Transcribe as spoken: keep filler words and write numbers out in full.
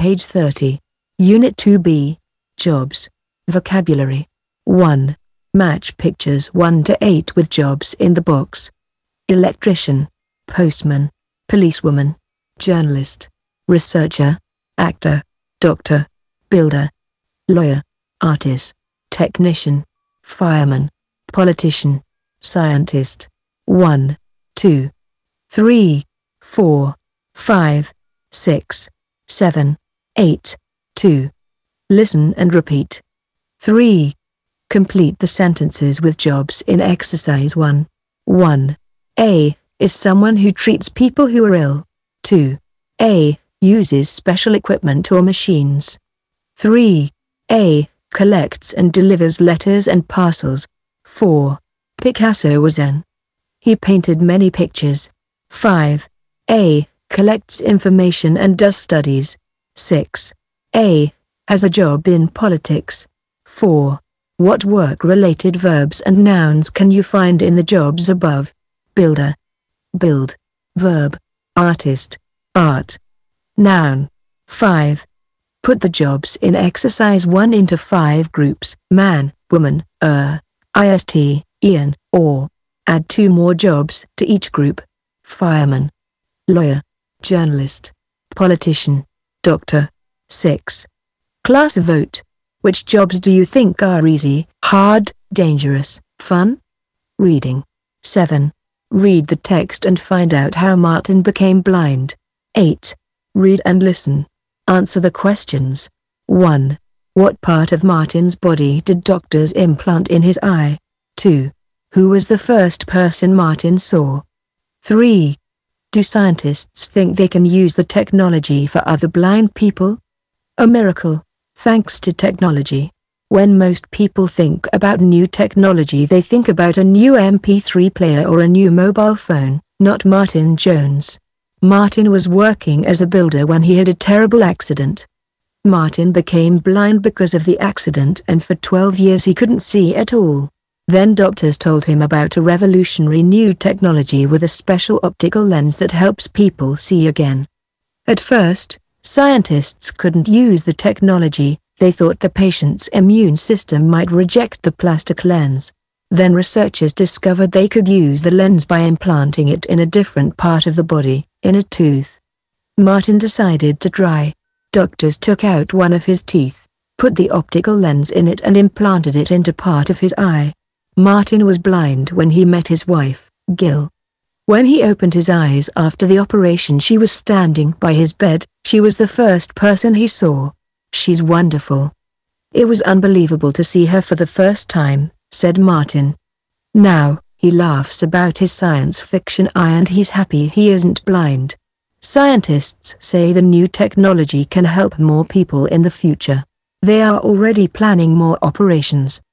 page thirty. Unit two B. Jobs. Vocabulary. one. Match pictures one to eight with jobs in the box. Electrician, postman, policewoman, journalist, researcher, actor, doctor, builder, lawyer, artist, technician, fireman, politician, scientist. one, two, three, four, five, six, seven, eight, two. Listen and repeat. three. Complete the sentences with jobs in exercise one. one. A is someone who treats people who are ill. two. A uses special equipment or machines. three. A collects and delivers letters and parcels. four. Picasso was an. He painted many pictures. five. A collects information and does studies. six. A has a job in politics. four. What work-related verbs and nouns can you find in the jobs above? Builder. Build. Verb. Artist. Art. Noun. five. Put the jobs in exercise one into five groups: man, woman, er, ist, Ian, or. Add two more jobs to each group: fireman, lawyer, journalist, politician, doctor. six. Class vote. Which jobs do you think are easy, hard, dangerous, fun? Reading. seven. Read the text and find out how Martin became blind. eight. Read and listen. Answer the questions. one. What part of Martin's body did doctors implant in his eye? two. Who was the first person Martin saw? three. Do scientists think they can use the technology for other blind people? A miracle. Thanks to technology. When most people think about new technology, they think about a new M P three player or a new mobile phone, not Martin Jones. Martin was working as a builder when he had a terrible accident. Martin became blind because of the accident, and for twelve years he couldn't see at all. Then doctors told him about a revolutionary new technology with a special optical lens that helps people see again. At first, scientists couldn't use the technology. They thought the patient's immune system might reject the plastic lens. Then researchers discovered they could use the lens by implanting it in a different part of the body, in a tooth. Martin decided to try. Doctors took out one of his teeth, put the optical lens in it and implanted it into part of his eye. Martin was blind when he met his wife, Gil. When he opened his eyes after the operation, she was standing by his bed. She was the first person he saw. She's wonderful. It was unbelievable to see her for the first time, said Martin. Now, he laughs about his science fiction eye and he's happy he isn't blind. Scientists say the new technology can help more people in the future. They are already planning more operations.